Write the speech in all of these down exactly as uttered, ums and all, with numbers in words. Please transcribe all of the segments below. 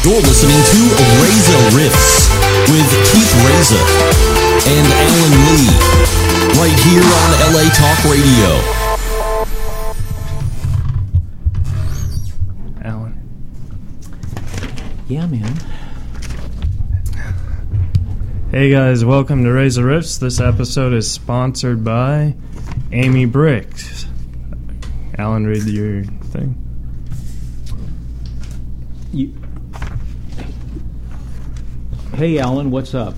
You're listening to Reza Riffs with Keith Reza and Alan Lee, right here on L A Talk Radio. Alan. Yeah, man. Hey guys, welcome to Reza Riffs. This episode is sponsored by Amy Brick. Alan, read your thing. You, Hey, Alan, what's up?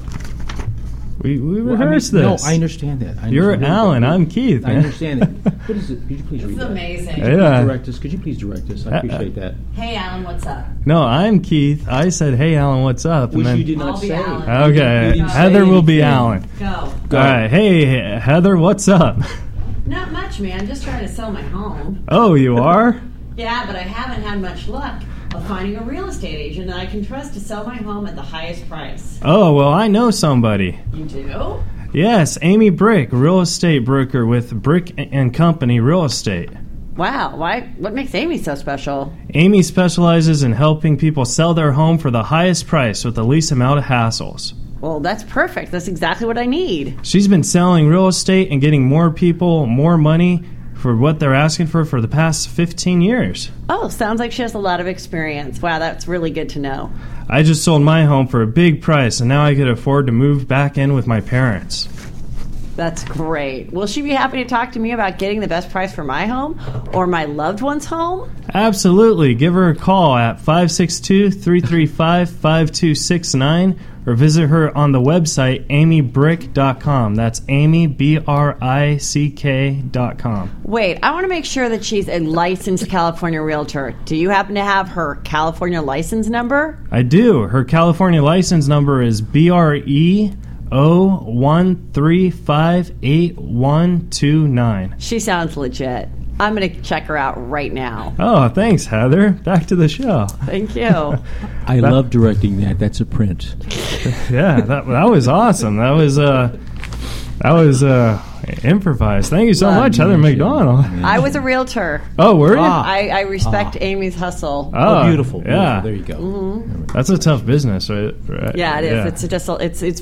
We we Well, rehearsed I mean, this. No, I understand that. I You're understand Alan. that. I'm Keith. I man. understand it. What is it? Could you please This read is that? amazing. Could you Yeah. please direct us? Could you please direct us? I appreciate that. Hey, Alan, what's up? No, I'm Keith. I said, "Hey, Alan, what's up?" Which then, you did not I'll be say. Alan. Okay, You didn't say Heather will be anything. Alan. Go. Go. All right. Hey, Heather, what's up? Not much, man. Just trying to sell my home. Oh, you are? Yeah, but I haven't had much luck of finding a real estate agent that I can trust to sell my home at the highest price. Oh, well, I know somebody. You do? Yes, Amy Brick, real estate broker with Brick and Company Real Estate. Wow. Why? What makes Amy so special? Amy specializes in helping people sell their home for the highest price with the least amount of hassles. Well, that's perfect. That's exactly what I need. She's been selling real estate and getting more people more money for what they're asking for for the past fifteen years. Oh, sounds like she has a lot of experience. Wow, that's really good to know. I just sold my home for a big price, and now I could afford to move back in with my parents. That's great. Will she be happy to talk to me about getting the best price for my home or my loved one's home? Absolutely. Give her a call at five six two, three three five, five two six nine or visit her on the website amy brick dot com. That's Amy, B R I C K dot com. Wait, I want to make sure that she's a licensed California realtor. Do you happen to have her California license number? I do. Her California license number is B R E zero one three five eight one two nine. She sounds legit. I'm going to check her out right now. Oh, thanks, Heather. Back to the show. Thank you. I That- love directing that. That's a print. Yeah, that that was awesome. That was uh, that was uh, improvised. Thank you so Love much, Heather you. McDonald. I was a realtor. Oh, were you? Ah. I, I respect Ah. Amy's hustle. Oh, Oh, beautiful. beautiful. Yeah, There you go. that's a tough business, right? right? Yeah, it is. It's just it's it's.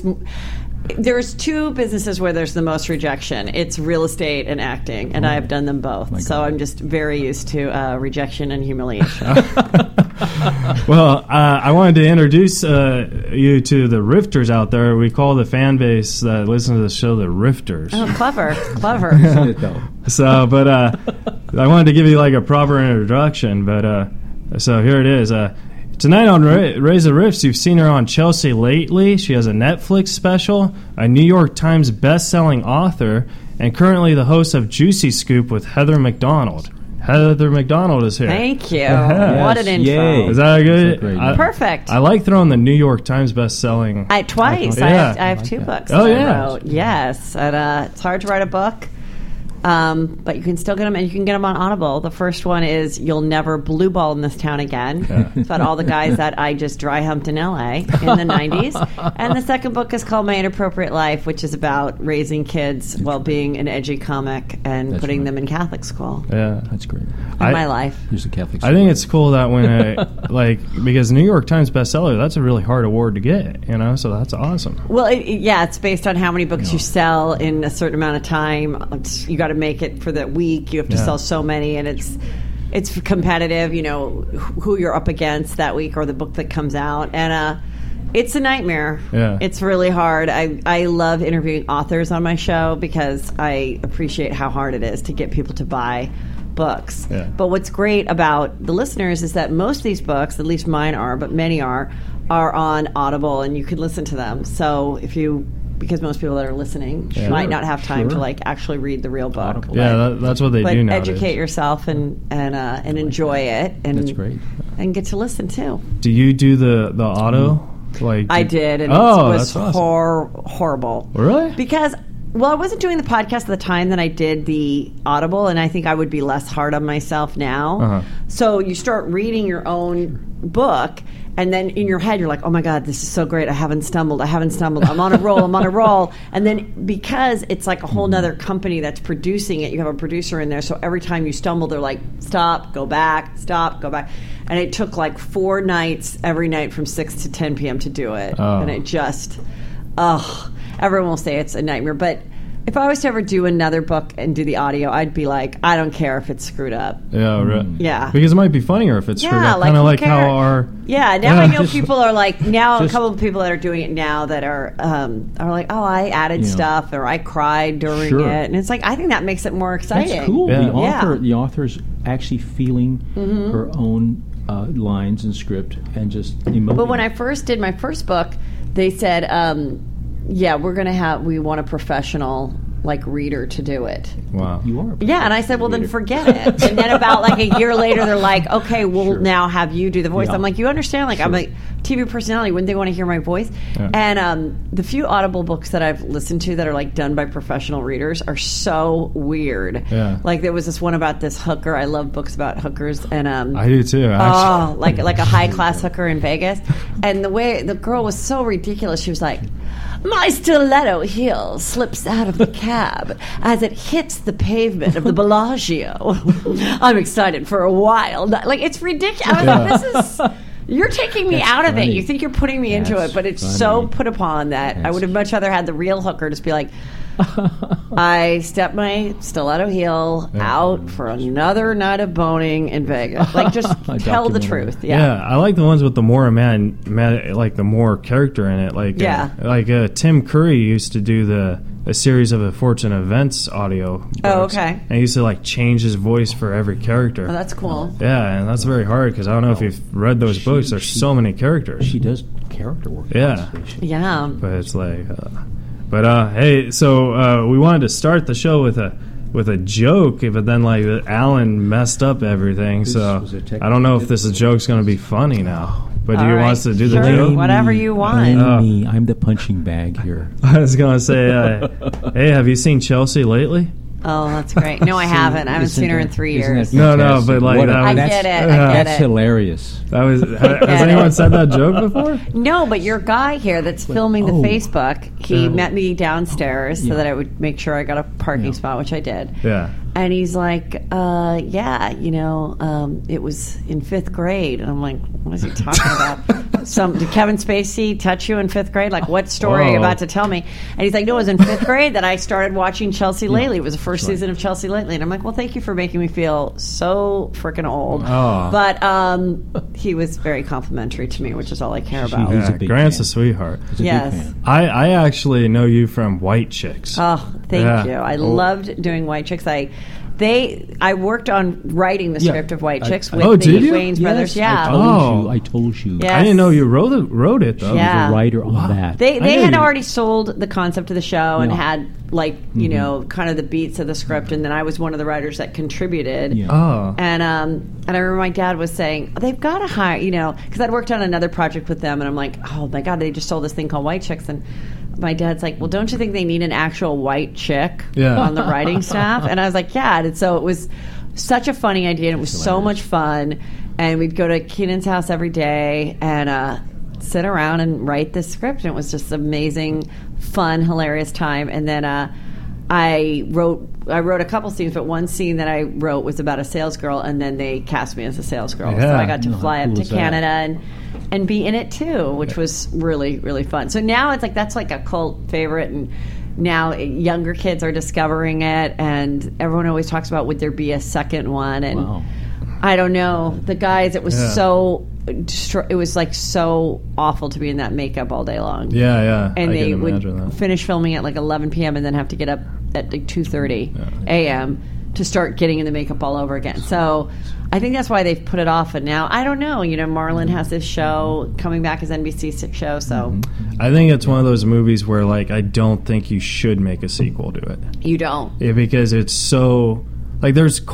There's two businesses where there's the most rejection. It's real estate and acting, and I have done them both. My So God. I'm just very used to uh, rejection and humiliation. Well, uh, I wanted to introduce uh, you to the Rifters out there. We call the fan base that listens to the show the Rifters. Oh, clever, clever. Isn't it, though? So, but uh, I wanted to give you like a proper introduction. But uh, so here it is. Uh, tonight on Ra- Raise the Riffs, you've seen her on Chelsea Lately. She has a Netflix special, a New York Times best-selling author, and currently the host of Juicy Scoop with Heather McDonald. Heather McDonald is here. Thank you. Yeah. What an Yes, intro. yay. Is that good? That's a great I, Perfect. I like throwing the New York Times best-selling. I twice. I Yeah. have, I have I like two that. books. Oh, that yeah. I wrote. Yes, and uh, it's hard to write a book, um, but you can still get them, and you can get them on Audible. The first one is "You'll Never Blue Ball in This Town Again." It's about all the guys that I just dry humped in L A in the nineties. And the second book is called "My Inappropriate Life," which is about raising kids while being an edgy comic and That's putting right. them in Catholic school. Yeah. That's great. In I- my life. Here's the Catholic. I think it's cool that when, I, like, because New York Times bestseller, that's a really hard award to get, you know, so that's awesome. Well, it, it- yeah, it's based on how many books you sell in a certain amount of time. It's, you got to make it for that week. You have to Yeah. sell so many, and it's it's competitive. You know wh- who you're up against that week, or the book that comes out, and uh, it's a nightmare. Yeah. It's really hard. I I love interviewing authors on my show because I appreciate how hard it is to get people to buy books. Yeah. But what's great about the listeners is that most of these books, at least mine are, but many are, are on Audible, and you can listen to them. So if you, because most people that are listening Yeah. might not have time to Sure. like actually read the real book. Audible. Yeah, But- that, that's what they but do nowadays. educate yourself and and uh, and enjoy it, and That's great. and get to listen too. Do you do the, the auto? Like I did, and Oh, it was that's awesome. hor- horrible. Really? Because, well, I wasn't doing the podcast at the time that I did the Audible, and I think I would be less hard on myself now. Uh-huh. So you start reading your own book, And then in your head, you're like, oh my God, this is so great. I haven't stumbled. I haven't stumbled. I'm on a roll. I'm on a roll. And then because it's like a whole nother company that's producing it, you have a producer in there. So every time you stumble, they're like, stop, go back, stop, go back. And it took like four nights every night from six to ten p.m. to do it. Oh. And it just, ugh. Everyone will say it's a nightmare. But if I was to ever do another book and do the audio, I'd be like, I don't care if it's screwed up. Yeah, right. Yeah. Because it might be funnier if it's Yeah, screwed up. like, Kind of who like how cares? our... Yeah, now Yeah. I know Just- people are like, now just- a couple of people that are doing it now that are um, are like, oh, I added You know. stuff or I cried during Sure. it. And it's like, I think that makes it more exciting. That's cool. Yeah. The author, Yeah. the author's actually feeling her own uh, lines and script and just emoting. But when I first did my first book, they said, um, yeah, we're going to have, we want a professional like reader to do it. Wow. you are, a Yeah, and I said, well, then reader. forget it. And then about like a year later, they're like, okay, we'll Sure. now have you do the voice. Yeah. I'm like, you understand? Like, I'm Sure. like T V personality. Wouldn't they want to hear my voice? Yeah. And um, the few Audible books that I've listened to that are like done by professional readers are so weird. Yeah. Like there was this one about this hooker. I love books about hookers, and um, I do too, actually. Oh, like like a high class hooker in Vegas, and the way the girl was so ridiculous. She was like, "My stiletto heel slips out of the cab as it hits the pavement of the Bellagio. I'm excited for a while." Like it's ridiculous. I was like, "This is." You're taking me That's out of it. funny. You think you're putting me into That's it, but it's so funny. put upon that I That's- would have much rather had the real hooker just be like, I stepped my stiletto heel out for another night of boning in Vegas. Like, just A tell the documentary. truth. Yeah. Yeah. I like the ones with the more man, man like the more character in it. Like, Yeah. uh, like uh, Tim Curry used to do the a series of unfortunate events audio. Books, Oh, okay. And he used to like change his voice for every character. Oh, that's cool. yeah, and that's very hard because I don't know if you've read those She- books. There's she- so many characters. She does character work. Yeah. honestly. She- Yeah. but it's like, uh, but uh, hey, so uh, we wanted to start the show with a with a joke, but then like Alan messed up everything. This So was a technical I don't know if this joke's going to be funny now. But do All you right, want us to do the sure. joke? Whatever you want. Blame Oh. me. I'm the punching bag here. I was going to say, uh, hey, have you seen Chelsea lately? Oh, that's great. No, I haven't. I haven't Isn't seen her in that- three isn't years. that No, no, fantastic? but, like, What a- that I was- get it. I Yeah. get That's it. hilarious. That was. Has, has Get anyone it. said that joke before? No, but your guy here that's filming the oh. Facebook, he Yeah. met me downstairs so Yeah. that I would make sure I got a parking Yeah. spot, which I did. Yeah. And he's like, uh, yeah, you know, um, it was in fifth grade. And I'm like, what is he talking about? Some Did Kevin Spacey touch you in fifth grade? Like, what story are you Whoa. about to tell me? And he's like, no, it was in fifth grade that I started watching Chelsea Lately. It was the first season of Chelsea Lately. And I'm like, well, thank you for making me feel so freaking old. Oh. But um, he was very complimentary to me, which is all I care She- about. He's a Yeah, big Grant's fan. a sweetheart. He's a Yes. big fan. I, I actually know you from White Chicks. Oh, thank Yeah. you. I Oh. loved doing White Chicks. I they I worked on writing the Yeah. script of White I- Chicks I- with Oh, the did you? Wayans brothers. Yes, Yeah. I told Oh. you. I told you. Yeah. I didn't know you wrote it, wrote it though. Yeah. I was a writer on that. They I they knew had you- already sold the concept of the show and Yeah. had like you Mhm. know kind of the beats of the script, and then I was one of the writers that contributed. Yeah. Oh. And um and I remember my dad was saying they've got to hire you know because I'd worked on another project with them, and I'm like, oh my god, they just sold this thing called White Chicks, and my dad's like, well, don't you think they need an actual white chick Yeah. on the writing staff? And I was like, yeah. And so it was such a funny idea, and it was so much fun. And we'd go to Keenan's house every day and uh, sit around and write this script. And it was just amazing, fun, hilarious time. And then uh, I wrote I wrote a couple scenes, but one scene that I wrote was about a sales girl, and then they cast me as a sales girl. So Yeah. I got to Oh, how fly up cool to is that? Canada and and be in it too, which was really really fun. So now it's like that's like a cult favorite, and now younger kids are discovering it, and everyone always talks about would there be a second one, and Wow. I don't know the guys. It was Yeah. so destro- it was like so awful to be in that makeup all day long. Yeah, yeah. And I they can would imagine that. finish filming at like eleven p.m. and then have to get up at like two thirty a.m. to start getting in the makeup all over again. So I think that's why they've put it off. And now I don't know. You know, Marlon has this show coming back as N B C show. So I think it's one of those movies where, like, I don't think you should make a sequel to it. you don't. Yeah, because it's so like there's cult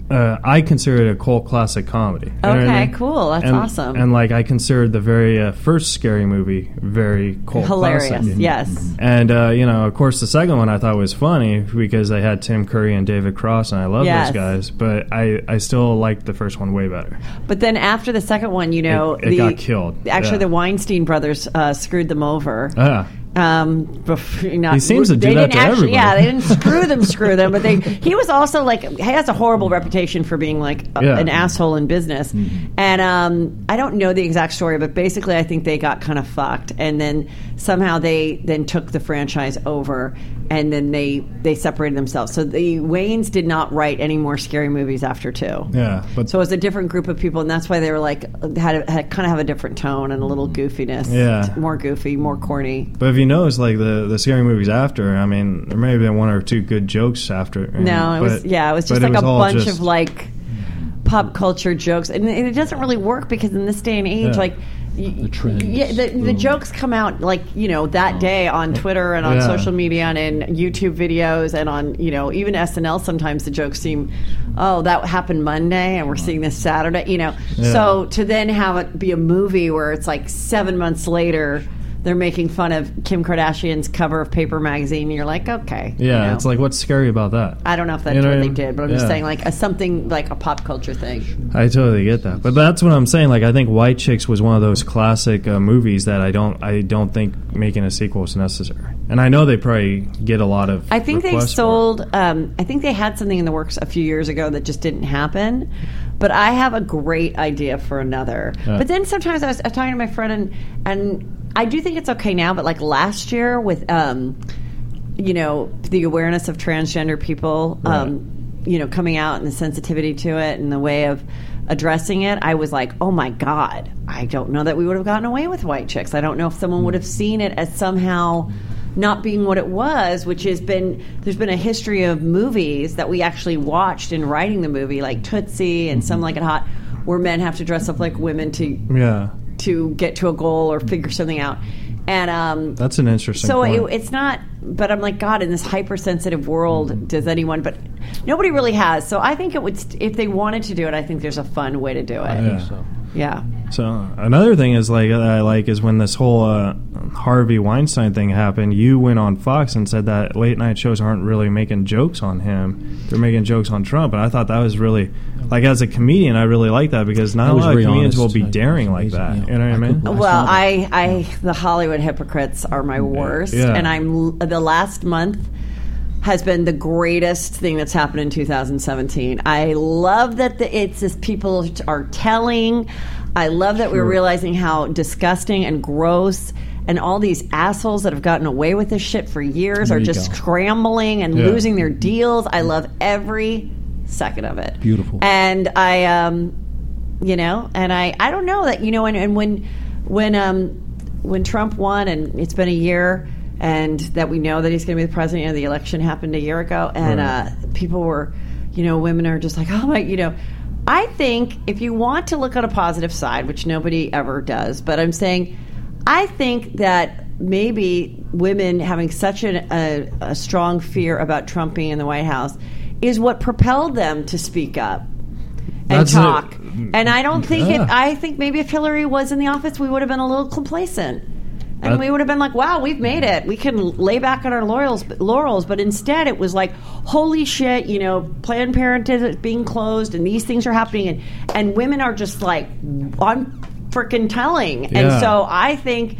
uh, I consider it a cult classic comedy. You know what Okay, I mean? cool. That's and, awesome. And like I considered the very uh, first Scary Movie very cult Hilarious. classic. Yes. And uh, you know, of course, the second one I thought was funny because they had Tim Curry and David Cross, and I love Yes. those guys. But I, I still liked the first one way better. But then after the second one, you know, It- it the, got killed. Actually, Yeah. the Weinstein brothers uh, screwed them over. Ah. Um, bef- not, He seems to do they that didn't to actually, everybody. Yeah, they didn't screw them, screw them, but they. He was also like he has a horrible reputation for being like a, Yeah. an asshole in business, Mm-hmm. and um, I don't know the exact story, but basically, I think they got kind of fucked, and then somehow they then took the franchise over, and then they they separated themselves. So the Wayans did not write any more Scary Movies after two. Yeah, but So it was a different group of people, and that's why they were like had, had kind of have a different tone and a little goofiness. Yeah. more goofy, more corny. But if you notice, like the, the scary movies after, I mean, there may have been one or two good jokes after. No, it was but- yeah, it was just but like was a all bunch just- of like pop culture jokes, and, and it doesn't really work because in this day and age, Yeah. like. y- The trends. Yeah, the, the Boom. jokes come out like you know that day on Twitter and on Yeah. social media and in YouTube videos and on you know even S N L. Sometimes the jokes seem, oh, that happened Monday and we're seeing this Saturday. You know, Yeah. so to then have it be a movie where it's like seven months later. They're making fun of Kim Kardashian's cover of Paper Magazine. And you're like, okay. Yeah, you know. it's like, what's scary about that? I don't know if that's You know what what I they mean? did, but I'm just Yeah. saying, like, a something like a pop culture thing. I totally get that, but that's what I'm saying. Like, I think White Chicks was one of those classic uh, movies that I don't, I don't think making a sequel is necessary. And I know they probably get a lot of. I think they requests for it. sold. Um, I think they had something in the works a few years ago that just didn't happen. But I have a great idea for another. Yeah. But then sometimes I was, I was talking to my friend, and and I do think it's okay now. But like last year with, um, you know, the awareness of transgender people, um, you know, coming out and the sensitivity to it and the way of addressing it, I was like, oh my God, I don't know that we would have gotten away with White Chicks. I don't know if someone would have seen it as somehow not being what it was, which has been, there's been a history of movies that we actually watched in writing the movie, like Tootsie and Some Like It Hot, where men have to dress up like women to Yeah, to get to a goal or figure something out. And um, that's an interesting. so it, point. it's not, but I'm like, God, in this hypersensitive world, does anyone? But nobody really has. So I think it would, st- if they wanted to do it, I think there's a fun way to do it. I Yeah. think so. Yeah. So another thing is like that I like is when this whole uh, Harvey Weinstein thing happened. You went on Fox and said that late night shows aren't really making jokes on him; they're making jokes on Trump. And I thought that was really, like, as a comedian, I really like that because not That a was lot of very comedians honest. will be I- daring it like was that. amazing, yeah. You know what I I mean? could- I Well, saw I, I, the Hollywood hypocrites are my worst, Yeah. and I'm l- the last month has been the greatest thing that's happened in two thousand seventeen. I love that the, it's just people are telling. I love that we're realizing how disgusting and gross. And all these assholes that have gotten away with this shit for years There are you just go. scrambling and Yeah. losing their deals. I love every second of it. Beautiful. And I, um, you know, and I, I don't know that, you know, and, and when, when, um, when Trump won and it's been a year and that we know that he's going to be the president, you know, the election happened a year ago and, Right. uh, people were, you know, women are just like, oh my, you know, I think if you want to look at a positive side, which nobody ever does, but I'm saying, I think that maybe women having such an, a, a strong fear about Trump being in the White House is what propelled them to speak up and That's talk. it. And I don't think Yeah. if I think maybe if Hillary was in the office, we would have been a little complacent. And That- we would have been like, wow, we've made it. We can lay back on our laurels, laurels. But instead, it was like, holy shit, you know, Planned Parenthood is being closed and these things are happening. And, and women are just like, I'm freaking telling. And Yeah. so I think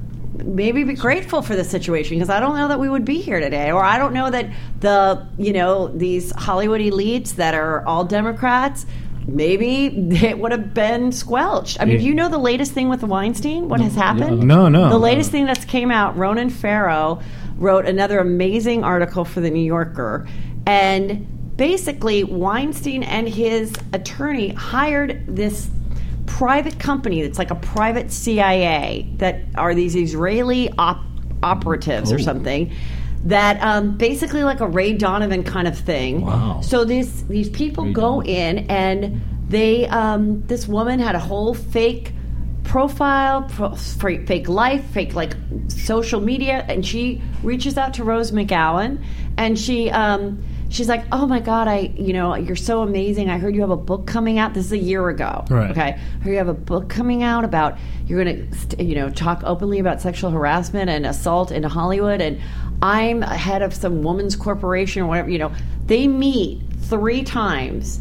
maybe be grateful for the situation because I don't know that we would be here today, or I don't know that the you know these Hollywood elites that are all Democrats, maybe it would have been squelched. I mean, Yeah. do you know the latest thing with Weinstein? What has happened? No, no. The latest thing that's came out, Ronan Farrow wrote another amazing article for the New Yorker, and basically Weinstein and his attorney hired this private company that's like a private C I A that are these Israeli op- operatives or something that um, basically like a Ray Donovan kind of thing. Wow. So these these people Ray go Donovan. in and they um, this woman had a whole fake profile, pro- fake fake life, fake like social media, and she reaches out to Rose McGowan and she um, she's like, oh my God, I, you know, you're so amazing. I heard you have a book coming out. This is a year ago. Right. Okay. I heard you have a book coming out about, you're going to, you know, talk openly about sexual harassment and assault in Hollywood. And I'm head of some woman's corporation or whatever, you know. They meet three times,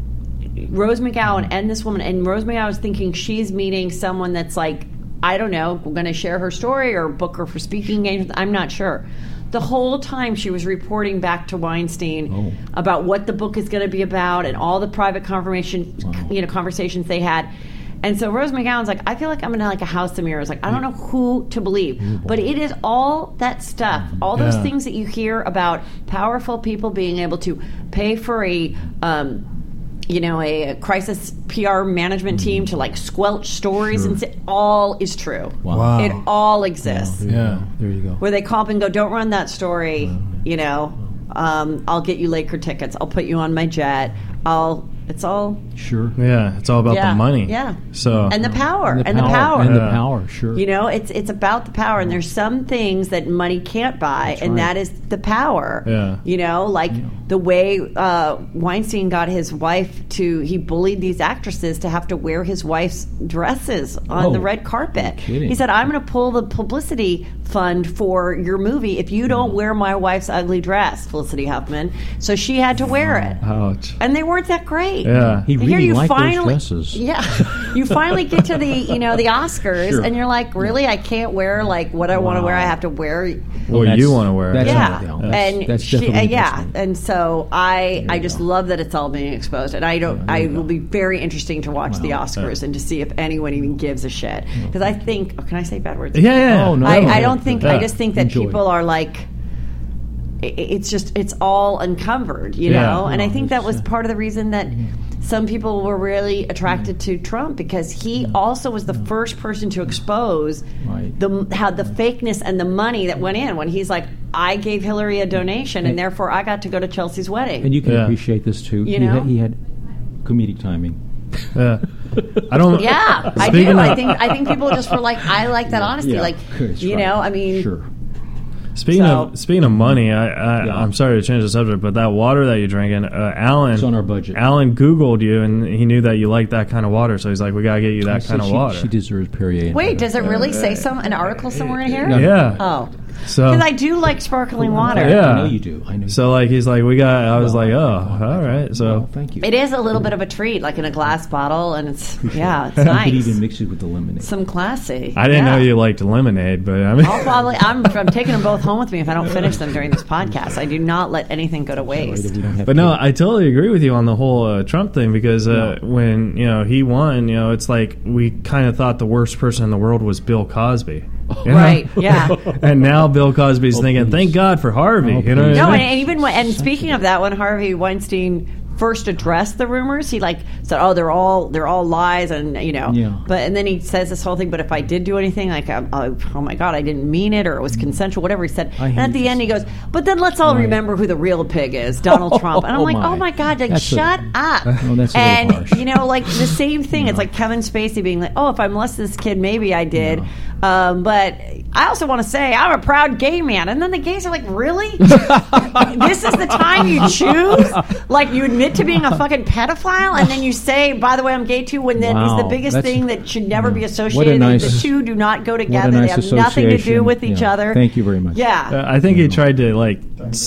Rose McGowan and this woman. And Rose McGowan is thinking she's meeting someone that's like, I don't know, going to share her story or book her for speaking engagements. I'm not sure. The whole time she was reporting back to Weinstein Oh. about what the book is going to be about and all the private confirmation, Wow. you know, conversations they had. And so Rose McGowan's like, I feel like I'm in like a house of mirrors. Like, I don't know who to believe. But it is all that stuff, all those Yeah. things that you hear about powerful people being able to pay for a, um, you know, a, a crisis P R management team to like squelch stories Sure. and say, all is true. Wow. It all exists. There you Yeah. go. There you go. Where they call up and go, don't run that story, you know, um, I'll get you Laker tickets. I'll put you on my jet. I'll, it's all, Sure. Yeah, it's all about yeah, the money. Yeah. So And the power. And the And power. the power. And the Yeah. power, sure. You know, it's it's about the power, and there's some things that money can't buy, That's and right. that is the power. Yeah. You know, like the way uh, Weinstein got his wife to, he bullied these actresses to have to wear his wife's dresses on Oh, the red carpet. no kidding. He said, I'm going to pull the publicity fund for your movie if you don't wear my wife's ugly dress, Felicity Huffman. So she had to wear it. ouch. And they weren't that great. Yeah. He And really here you liked finally, those dresses. Yeah, you finally get to the you know the Oscars, Sure. and you're like, really, I can't wear like what I want to Wow. wear. I have to wear, Well, That's- you want to wear it. that's yeah, not- that's- and that's she, uh, definitely yeah, different. and so I I you just go. love that it's all being exposed, and I don't. Yeah, there I you will go. be very interesting to watch the Wow. Oscars and to see if anyone even gives a shit because I think. Oh, can I say bad words? Yeah, yeah. Oh, no. I, no, I no. don't think. Yeah. I just think that Enjoy. people are like. i- It's just it's all encumbered, you Yeah. know, and I No, think that it's, was uh, part of the reason that some people were really attracted to Trump because he also was the first person to expose Right. the how the fakeness and the money that went in when he's like, I gave Hillary a donation and And- therefore I got to go to Chelsea's wedding. And you can Yeah. appreciate this too. You he, know? had, he had comedic timing. Yeah. I don't. yeah, I Speaking do. of- I think I think people just were like, I like that honesty. Yeah. Like, That's you right. know, I mean, Sure. Speaking So- of speaking of money, I, I Yeah. I'm sorry to change the subject, but that water that you're drinking, uh, Alan, It's on our budget. Alan Googled you, and he knew that you liked that kind of water, so he's like, "We gotta get you I that said kind of she, water." She deserves Perrier. and wait, better. does it really say some an article somewhere in here? No. Yeah. Oh, So because I do like sparkling water. Yeah. I know you do. I know. So like he's like, "We got." I was Well, like, "Oh, well, all right." So well, thank you. It is a little bit of a treat, like in a glass bottle, and it's yeah, it's You could nice. even mix it with the lemonade. Some classy. I didn't Yeah. know you liked lemonade, but I mean, I'll probably. I'm, I'm taking them both home with me if I don't finish them during this podcast. I do not let anything go to Sorry waste. that we don't have But no, cake. I totally agree with you on the whole uh, Trump thing because uh, Yeah. when you know he won, you know, it's like we kind of thought the worst person in the world was Bill Cosby, you know? Right, yeah. And now Bill Cosby's Oh, thinking, please. "Thank God for Harvey." Oh, you know, what please. I No, mean? and, and even when, and speaking of that, when Harvey Weinstein first addressed the rumors, he like said, "Oh, they're all they're all lies," and you know. Yeah. But and then he says this whole thing. But if I did do anything, like, um, oh, oh my God, I didn't mean it, or it was consensual, whatever he said. I And hate at the this. end, he goes, "But then let's all Right. remember who the real pig is, Donald Trump." And I'm Oh, like, my. "Oh my God, like That's a- shut up!" Oh, that's a little and harsh. you know, like the same thing. It's like Kevin Spacey being like, "Oh, if I molested this kid, maybe I did." Um, but I also want to say I'm a proud gay man. And then the gays are like, really? This is the time you choose? Like you admit to being a fucking pedophile and then you say, by the way, I'm gay too, when that is Wow, the biggest that's- thing that should never be yeah. associated. What a nice- the two do not go What together. a nice They have nothing to do association. with each Yeah. other. Thank you very much. Yeah. Uh, I think he tried to like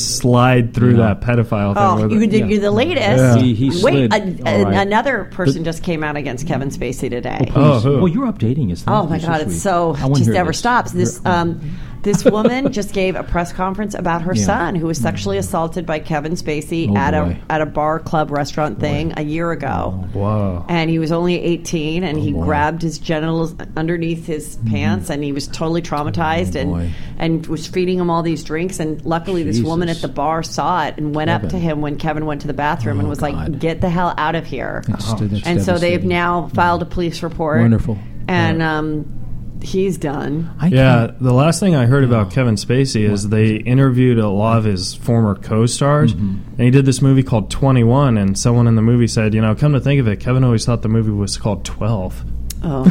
slide through Yeah. that pedophile thing. Oh, with you, it. the, Yeah. you're the latest. Yeah. He- he Wait, slid. a, All a- right. another person just came out against Kevin Spacey today. Oh, who? Well, you're updating us. Oh Thank my you. God, it's sweet. so I wanna just hear never this. stops. This um, this woman just gave a press conference about her Yeah. son who was sexually assaulted by Kevin Spacey Oh, at boy. a at a bar club restaurant thing a year ago. Whoa. And he was only eighteen, and he boy. grabbed his genitals underneath his pants, and he was totally traumatized, Oh, boy. and and was feeding him all these drinks. And luckily, this woman at Jesus. the bar saw it and went up Kevin. to him when Kevin went to the bathroom and Oh, was like, God. "Get the hell out of here!" That's, that's and so they've devastating. now filed a police report. Wonderful. And Yeah. um, he's done. I Yeah, can't- the last thing I heard about Kevin Spacey is they interviewed a lot of his former co-stars, Mm-hmm. and he did this movie called twenty-one, and someone in the movie said, you know, come to think of it, Kevin always thought the movie was called twelve. Oh.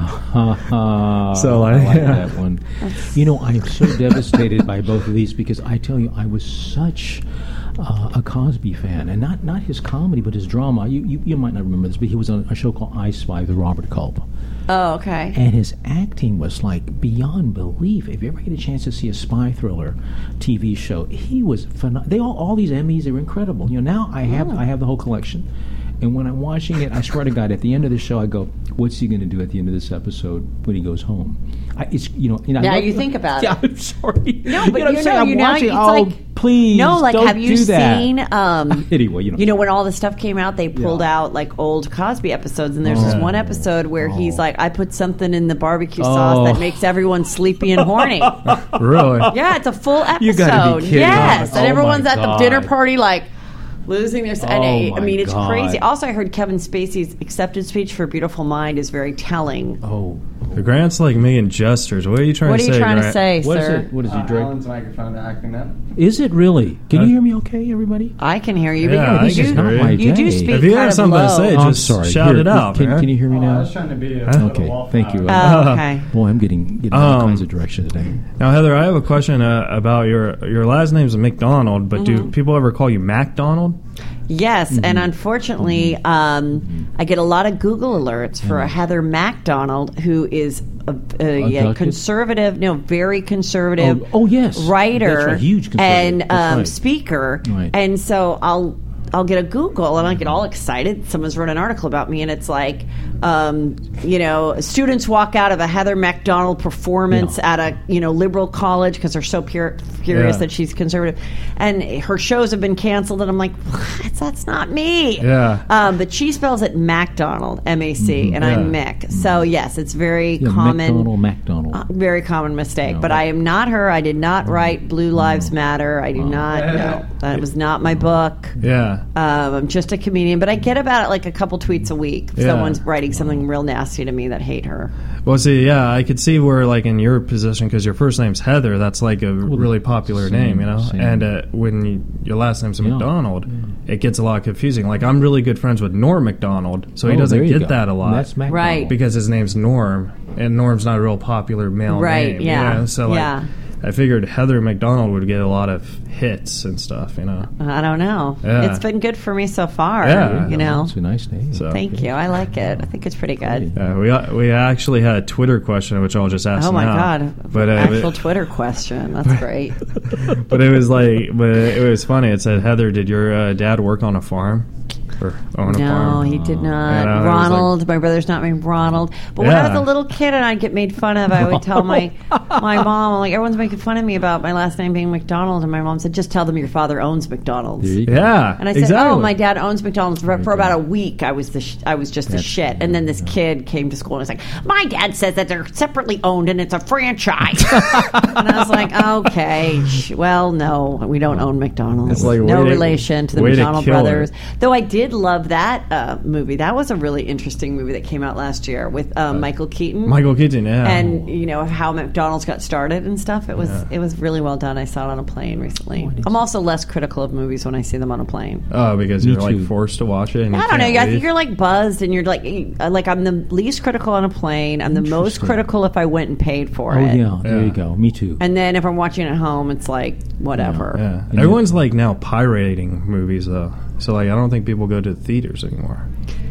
Uh, So, I like, like yeah. that one. You know, I am so devastated by both of these because I tell you, I was such uh, a Cosby fan, and not not his comedy, but his drama. You, you you might not remember this, but he was on a show called I Spy with Robert Culp. Oh, okay. And his acting was like beyond belief. If you ever get a chance to see a spy thriller T V show, he was phenomenal. They all all these Emmys, they were incredible. You know, now I have Oh. I have the whole collection. And when I'm watching it, I swear to God, at the end of the show, I go, "What's he going to do at the end of this episode when he goes home?" I, it's you know, you know. Now I, you think about yeah, it. I'm sorry. No, but you know what you I'm know, saying? I'm you know, watching. it's Oh, like- please, No, like don't have you do that. seen? Um, Anyway, you know. you know when all this stuff came out, they pulled Yeah. out like old Cosby episodes, and there's this Oh. one episode where he's Oh. like, "I put something in the barbecue Oh. sauce that makes everyone sleepy and horny." Really? Yeah, it's a full episode. You gotta be kidding. Yes, Oh, and everyone's my at the God. dinner party like losing their. And Oh, I, I my mean, it's God. crazy. Also, I heard Kevin Spacey's acceptance speech for "Beautiful Mind" is very telling. Oh, The Grant's like making gestures. What are you trying What to are say? you trying to Grant? say, what is sir? it? What is he, Uh, Dre? Alan's microphone acting up. Is it really? Can Uh, you hear me? Okay, everybody. I can hear you, Yeah, but I you, can you, hear you. my you do day. speak If you kind have of something low. to say, Oh, I'm just sorry. shout Here, it out, Can, man. can you hear me I now? was trying to be a Okay, little wallflower. thank you. Oh, okay. Boy, I'm getting, getting all Um, kinds of direction today. Now, Heather, I have a question uh, about your your last name's McDonald, but Mm-hmm. do people ever call you MacDonald? Yes, Mm-hmm. and unfortunately, um, I get a lot of Google alerts for a Heather MacDonald, who is a, a yeah, Abducted? conservative, no, very conservative. Oh, oh, yes. writer, That's right, huge conservative. and That's um, right. speaker, Right. and so I'll. I'll get a Google and I get all excited. Someone's wrote an article about me, and it's like, um, you know, students walk out of a Heather MacDonald performance Yeah. at a you know liberal college because they're so pure, furious Yeah. that she's conservative, and her shows have been canceled. And I'm like, what? That's not me. Yeah. Um, but she spells it MacDonald, M A C, and I'm Yeah. Mick. So yes, it's very Yeah, common. McDonald, McDonald. Uh, very common mistake, No. but I am not her. I did not write Blue Lives Matter. I do not. No, that was not my book. Yeah. Um, I'm just a comedian, but I get about it like a couple tweets a week. Yeah. Someone's writing something real nasty to me that hate her. Well, see, yeah, I could see where, like, in your position, because your first name's Heather, that's like a really popular same, name, you know. same. And uh, when you, your last name's Yeah. McDonald, it gets a lot confusing. Like, I'm really good friends with Norm McDonald, so he Oh, doesn't there you get go. that a lot. That's McDonald. Right. because his name's Norm, and Norm's not a real popular male Right, name. yeah, you know? So, like, yeah. I figured Heather McDonald would get a lot of hits and stuff, you know. I don't know. Yeah. It's been good for me so far. Yeah. you know. It's a nice name. So- Thank you. I like it. I think it's pretty good. Uh, we we actually had a Twitter question, which I'll just ask Oh my now. god! But uh, Actual it- Twitter question. That's great. but it was like, but it was funny. It said, Heather, did your uh, dad work on a farm or own a No, farm? he did not. You know, it was Ronald, my brother's not named Ronald. But when I was Yeah. a little kid and I'd get made fun of, I would tell my my mom, like, everyone's making fun of me about my last name being McDonald. And my mom said, just tell them your father owns McDonald's. There you go. Yeah, And I said, exactly. "Oh, my dad owns McDonald's." For, for about a week, I was the sh- I was just the That's- shit. And then this kid came to school and was like, "My dad says that they're separately owned and it's a franchise." And I was like, "Okay, sh- well, no, we don't own McDonald's. It's like, no way to- relation to the way to McDonald kill her. brothers." Though I did love that uh, movie. That was a really interesting movie that came out last year with um, Michael Keaton. Michael Keaton, yeah. And you know how McDonald's got started and stuff. It was it was really well done. I saw it on a plane recently. I'm also less critical of movies when I see them on a plane. oh, because Me you're like too. forced to watch it. And you I don't know. can't I leave. think you're like buzzed, and you're like, uh, like I'm the least critical on a plane. I'm the most Interesting. critical if I went and paid for Oh, it. yeah. There Yeah. you go. Me too. And then if I'm watching at home, it's like whatever. Yeah, And everyone's like now pirating movies though. So like, I don't think people go to the theaters anymore.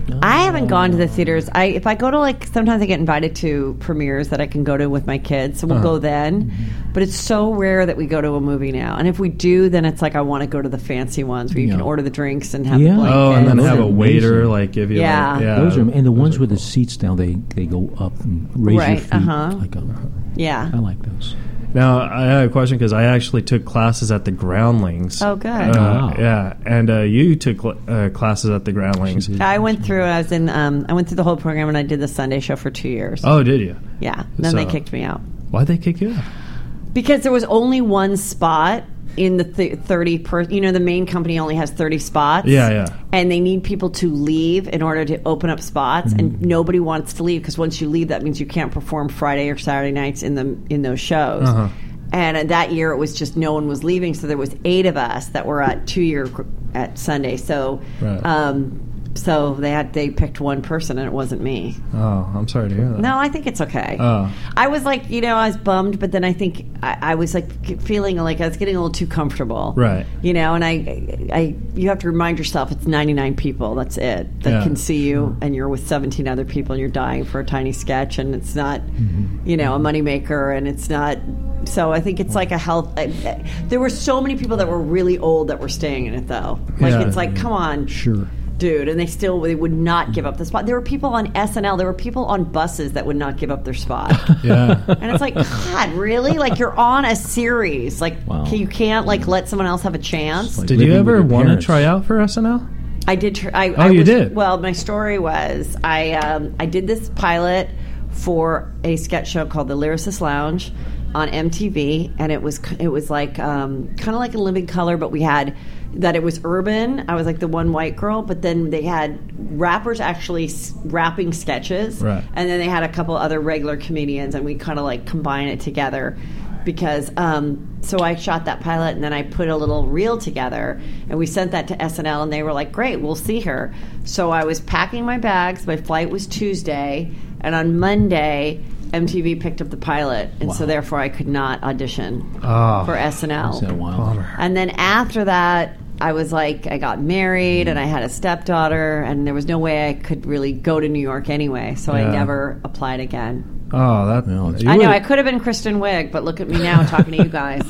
I haven't gone to the theaters. I if I go to like sometimes I get invited to premieres that I can go to with my kids, so we'll Uh-huh. go then. But it's so rare that we go to a movie now. And if we do, then it's like I want to go to the fancy ones where you can Yeah. order the drinks and have Yeah. the blankets. Oh, and then Those have are a waiter amazing. like give you Yeah. like, yeah. Those are and the ones are with the cool. seats down, they they go up and raise Right, your feet. uh-huh. Like a, yeah. I like those. Now I had a question because I actually took classes at the Groundlings. Oh, good. Uh, Wow. Yeah, and uh, you took uh, classes at the Groundlings. She did. I went through. I was in. Um, I went through the whole program, and I did the Sunday show for two years. Oh, did you? Yeah. And then they So- kicked me out Why'd they kick you out? because there was only one spot in the th- thirty per. You know, the main company only has thirty spots. Yeah, yeah. And they need people to leave in order to open up spots, and nobody wants to leave because once you leave, that means you can't perform Friday or Saturday nights in the in those shows. Uh-huh. And uh, that year, it was just no one was leaving, so there was eight of us that were at two year at Sunday. So. Right. Um, so they had they picked one person, and it wasn't me. Oh, I'm sorry to hear that. No, I think it's okay. Oh. I was like, you know, I was bummed, but then I think I, I was like feeling like I was getting a little too comfortable. Right. You know, and I, I, you have to remind yourself it's ninety-nine people. That's it that Yeah. can see you, and you're with seventeen other people, and you're dying for a tiny sketch, and it's not, mm-hmm. you know, a moneymaker, and it's not. So I think it's like a health. I, I, there were so many people that were really old that were staying in it, though. Like Yeah. it's like, come on, Sure. dude, and they still they would not give up the spot. There were people on S N L. There were people on buses that would not give up their spot. Yeah. And it's like, God, really? Like you're on a series. Like Wow. you can't like let someone else have a chance. Like Did you living ever with your want to parents. try out for S N L? I did. Tr- I, Oh, I you was, did? Well, my story was I um, I did this pilot for a sketch show called The Lyricist Lounge on M T V, and it was it was like um, kind of like a Living Color, but we had that it was urban. I was like the one white girl, but then they had rappers actually s- rapping sketches, Right. and then they had a couple other regular comedians, and we kind of like combine it together. Because um, so I shot that pilot, and then I put a little reel together, and we sent that to S N L, and they were like, "Great, we'll see her." So I was packing my bags. My flight was Tuesday, and on Monday, M T V picked up the pilot, and so therefore I could not audition Oh. for S N L. Is that wild? Bummer. And then after that, I was like, I got married, and I had a stepdaughter, and there was no way I could really go to New York anyway, so I Yeah. never applied again. Oh, that. Well, it's- you I know, would- I could have been Kristen Wiig, but look at me now talking to you guys.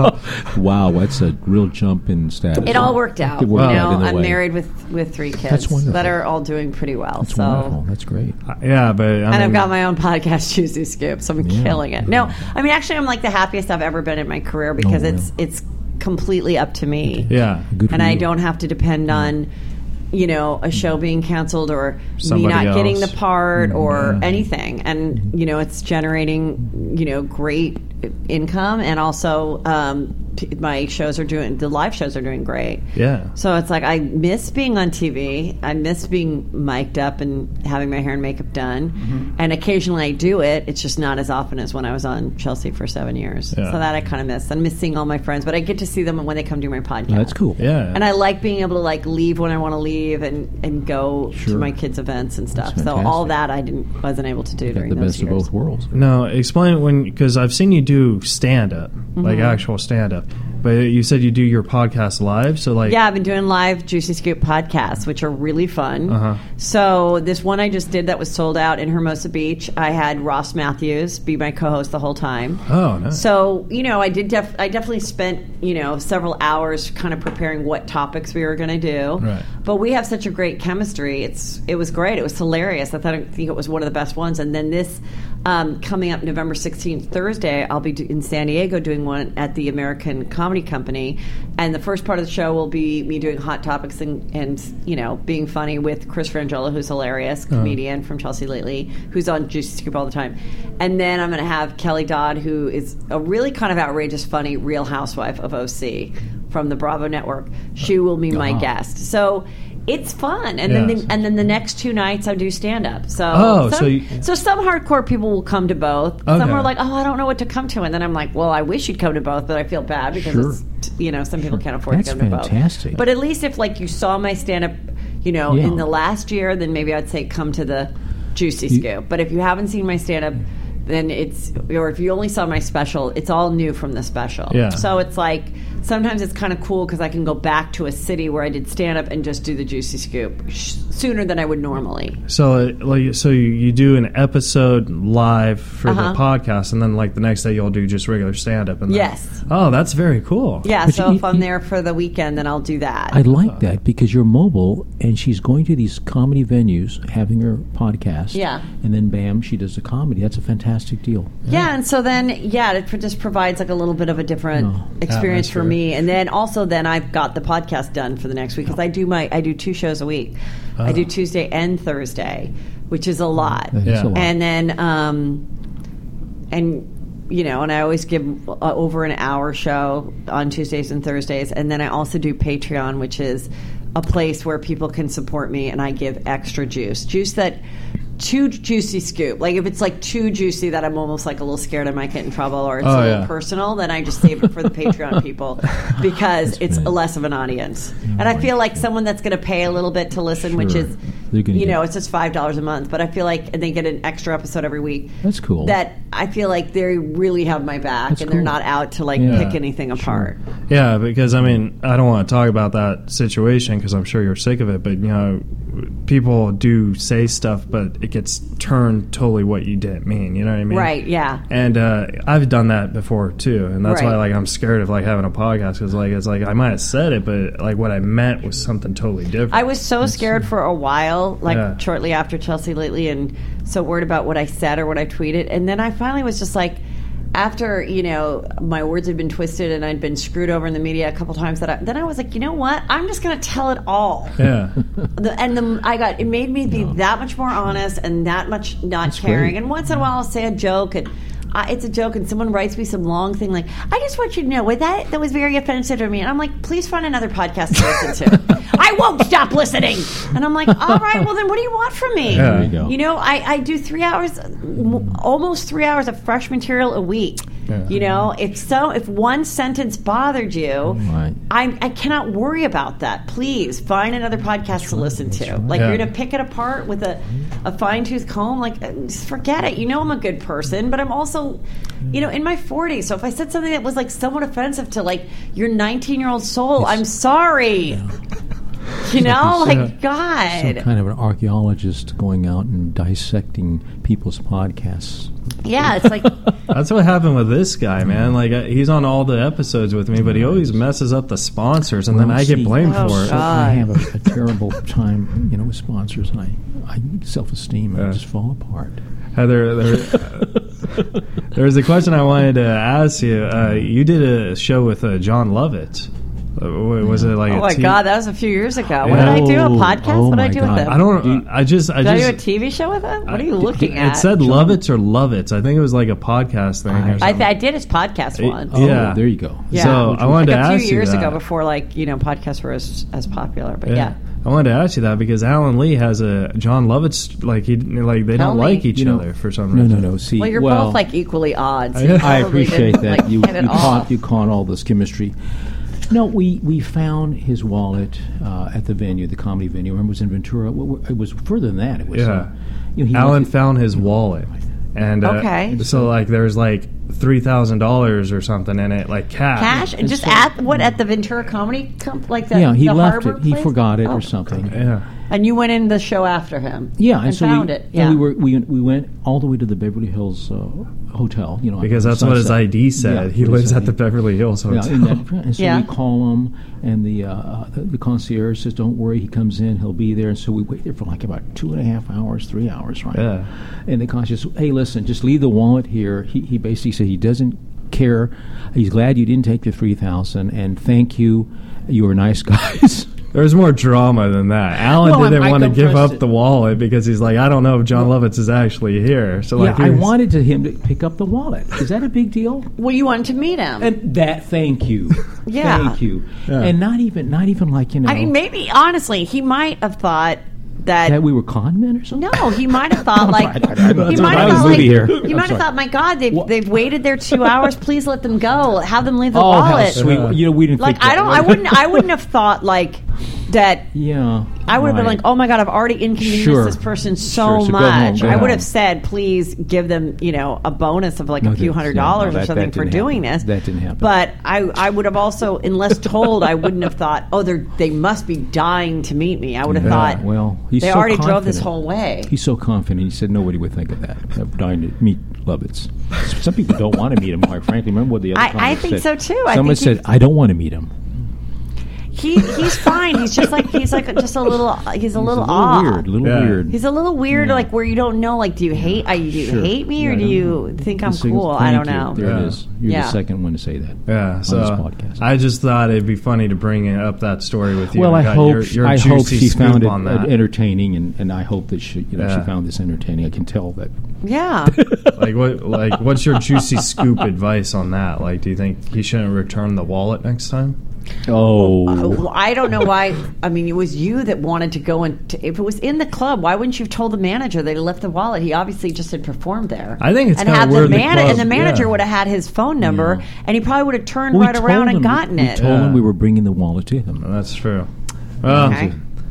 Wow, that's a real jump in status. It all worked out. It worked you out know, in a I'm way. married with, with three kids That's wonderful. that are all doing pretty well. That's so, wonderful. That's great. Yeah, but I and mean, I've got my own podcast, Juicy Scoop, so I'm Yeah. killing it. No, I mean, actually, I'm like the happiest I've ever been in my career because Oh, it's it's completely up to me. Yeah. Good for And I you. don't have to depend on, you know, a show being canceled or Somebody me not getting else. the part or Yeah. anything. And, you know, it's generating, you know, great income. And also, um, p- my shows are doing, the live shows are doing great. Yeah. So it's like I miss being on T V. I miss being mic'd up and having my hair and makeup done. Mm-hmm. And occasionally I do it. It's just not as often as when I was on Chelsea for seven years. Yeah. So that I kind of miss. I miss seeing all my friends, but I get to see them when they come do my podcast. That's cool. Yeah. And I like being able to like leave when I want to leave and, and go to Sure. my kids' events and stuff. That's So all fantastic. that I didn't wasn't able to do Got during the those best of years. both worlds. No, explain when, because I've seen you do stand up, like Mm-hmm. actual stand up. But you said you do your podcast live, so like. Yeah, I've been doing live Juicy Scoop podcasts, which are really fun. Uh-huh. So this one I just did that was sold out in Hermosa Beach. I had Ross Matthews be my co-host the whole time. Oh, nice. So you know, I did. Def- I definitely spent you know several hours kind of preparing what topics we were going to do. Right. But we have such a great chemistry. It's it was great. It was hilarious. I thought I think it was one of the best ones. And then this um, coming up November sixteenth, Thursday, I'll be do- in San Diego doing one at the American Comedy Company. And the first part of the show will be me doing hot topics and, and you know being funny with Chris Frangiola, who's hilarious, comedian from Chelsea Lately, who's on Juicy Scoop all the time. And then I'm going to have Kelly Dodd, who is a really kind of outrageous, funny Real Housewife of O C from the Bravo Network. She will be my Ah. guest. So it's fun, and then Yes. the, and then the next two nights I do stand up. So Oh, some, so you- so some hardcore people will come to both. Some Okay. are like, oh, I don't know what to come to, and then I'm like, well, I wish you'd come to both, but I feel bad because Sure. it's, you know some people can't afford That's to come to both. fantastic. But at least if like you saw my stand up, you know, Yeah. in the last year, then maybe I'd say come to the Juicy You- Scoop. But if you haven't seen my stand up, then it's or if you only saw my special, it's all new from the special. Yeah. So it's like sometimes it's kind of cool because I can go back to a city where I did stand up and just do the Juicy Scoop sh- sooner than I would normally. So, uh, like, so you, you do an episode live for Uh-huh. the podcast, and then like the next day you'll do just regular stand up. And then- Yes. Oh, that's very cool. Yeah. But So you- if I'm you- there for the weekend, then I'll do that. I like that because you're mobile and she's going to these comedy venues having her podcast. Yeah. And then bam, she does a comedy. That's a fantastic deal. Yeah, and so then, yeah, it pro- just provides like a little bit of a different Oh. experience for Atmosphere. me. And then also, then I've got the podcast done for the next week because I do my I do two shows a week. I do Tuesday and Thursday, which is a lot. That is Yeah. a lot. And then, um, and you know, and I always give uh, over an hour show on Tuesdays and Thursdays, and then I also do Patreon, which is a place where people can support me, and I give extra juice, juice that too juicy scoop. Like if it's like too juicy that I'm almost like a little scared I might get in trouble, or it's Oh, a little yeah. personal, then I just save it for the Patreon people because it's funny. less of an audience. And I feel like someone that's going to pay a little bit to listen, which Sure. is, They're gonna you know, get- it's just five dollars a month. But I feel like, and they get an extra episode every week. That's cool. That I feel like they really have my back, That's and they're cool. not out to like Yeah. pick anything apart. Yeah, because I mean, I don't want to talk about that situation because I'm sure you're sick of it. But you know, people do say stuff, but it gets turned totally what you didn't mean. You know what I mean? Right? Yeah. And uh, I've done that before too, and that's why Right. like I'm scared of like having a podcast because like it's like I might have said it, but like what I meant was something totally different. I was so scared for a while, like Yeah. shortly after Chelsea lately, and so worried about what I said or what I tweeted. And then I finally was just like, after, you know, my words had been twisted and I'd been screwed over in the media a couple times, that I, then I was like, you know what? I'm just going to tell it all. yeah. The, and the, I got, it made me be that much more honest and that much not That's caring. great. And once in a while I'll say a joke, and I, it's a joke, and someone writes me some long thing like, I just want you to know, well, that that was very offensive to me. And I'm like, please find another podcast to listen to. I won't stop listening. And I'm like, all right, well then what do you want from me? Yeah. There you go. You know, I, I do three hours, m- almost three hours of fresh material a week. Yeah. You know, if so, if one sentence bothered you, Right. I, I cannot worry about that. Please find another podcast to listen to. Like Yeah. you're going to pick it apart with a, a fine tooth comb. Like uh, just forget it. You know, I'm a good person, but I'm also, you know, in my forties. So if I said something that was like somewhat offensive to like your nineteen year old soul, I'm sorry. You know, like Some God. kind of an archaeologist going out and dissecting people's podcasts. Yeah, it's like That's what happened with this guy, man. Like uh, he's on all the episodes with me, but he always messes up the sponsors, and then Well, I get see, blamed Oh, for it. God. I have a, a terrible time, you know, with sponsors, and I, I self-esteem, and I Yeah. just fall apart. Heather, there, there was a question I wanted to ask you. Uh, you did a show with uh, John Lovett. Uh, wa- was it like oh a my T- God, that was a few years ago. What did I do? A Oh, podcast? oh what did I my do God. with him? I don't. I just. I Did I just. do a T V show with him? What are you I- looking at? It said Lovitz or Lovitz. I think it was like a podcast thing. I- or I, something. th- I did his podcast It- once. Oh, Yeah. there you go. Yeah. So I wanted like to a ask few you years that. ago, before like you know podcasts were as, as popular. But yeah, Yeah. I wanted to ask you that because Alan Lee has a John Lovitz. Like he, like they Tell don't me. like each You know, other for some No, reason. no, no. See, well, you're both like equally odd. So you I probably appreciate didn't, that like, you hit it you off. caught you caught all this chemistry. No, we, we found his wallet uh, at the venue, the comedy venue. Remember, it was in Ventura. Well, it was further than that. It was. Yeah. Uh, you know, he Alan went to- found his wallet, and uh, Okay. so like there's like three thousand dollars or something in it, like cash. Cash and just so- at what at the Ventura Comedy Comp, like the yeah, he the left Harbor it. He place? forgot it Oh. or something. Yeah. And you went in the show after him. Yeah, and, and, so found we, it. Yeah, and we were we we went all the way to the Beverly Hills uh, hotel. You know, Because on that's what his Sunset. I D said. Yeah, he what lives his at I D the Beverly Hills Yeah, Hotel. in that, and so Yeah. we call him, and the, uh, the the concierge says, "Don't worry, he comes in, he'll be there." And so we wait there for like about two and a half hours, three hours, right? Yeah. And the concierge says, "Hey, listen, just leave the wallet here." He he basically said he doesn't care. He's glad you didn't take the three thousand, and thank you. You were nice guys. There's more drama than that. Alan Well, didn't I want to give compressed up it. the wallet because he's like, I don't know if John Lovitz is actually here. So like, yeah, he I was- wanted to him to pick up the wallet. Is that a big deal? well, you wanted to meet him. And that, thank you, Yeah. thank you, Yeah. and not even, not even like you know, I mean, maybe honestly, he might have thought that. that we were con men or something. no, he might have thought like I- I- I- he I- might I have was thought like moody here. you I'm might have sorry. thought, my God, they've What? they've waited there two hours. Please let them go. Have them leave the Oh, how wallet. sweet! Yeah. You know, we didn't Like think I that don't, way. I wouldn't, I wouldn't have thought like that. Yeah, I would have been right. like, oh my God, I've already inconvenienced Sure. this person so Sure, so go home, much. go I would home. have said, please give them, you know, a bonus of like No, a few that's- hundred yeah, no, dollars or that- something that for didn't doing happen. this. That didn't happen. But I, I would have also, unless told, I wouldn't have thought, oh, they they must be dying to meet me. I would have Yeah, thought, well, he's they so already drove this confident. whole way. He's so confident. He said nobody would think of that. Of dying to meet Lovitz. Some people don't want to meet him. Quite frankly, remember what the other I- I comics think said? so, too. I Someone think said, "I don't want to meet him." He he's fine. He's just like he's like just a little he's a little, He's a little odd. weird. A little Yeah. weird. He's a little weird, Yeah. like where you don't know, like, do you hate? I do you Sure. hate me, or Yeah, do I don't you know. think I'm The signals- cool? I thank don't you. know. There Yeah. it is. You're Yeah. the second one to say that. Yeah, this so podcast. I just thought it'd be funny to bring up that story with you. Well, I got hope your, your I juicy hope she scoop found it on that. entertaining, and, and I hope that she you know Yeah. she found this entertaining. I can tell that. Yeah. Like what? Like what's your juicy scoop advice on that? Like, do you think he shouldn't return the wallet next time? Oh. Uh, I don't know why. I mean, it was you that wanted to go and t- if it was in the club, why wouldn't you have told the manager that he left the wallet? He obviously just had performed there. I think it's and kinda have weird the the man- club- and the manager yeah. would have had his phone number, Yeah. and he probably would have turned Well, we right told around him- and gotten we, it. We told Yeah. him we were bringing the wallet to him. That's true. Well, Okay.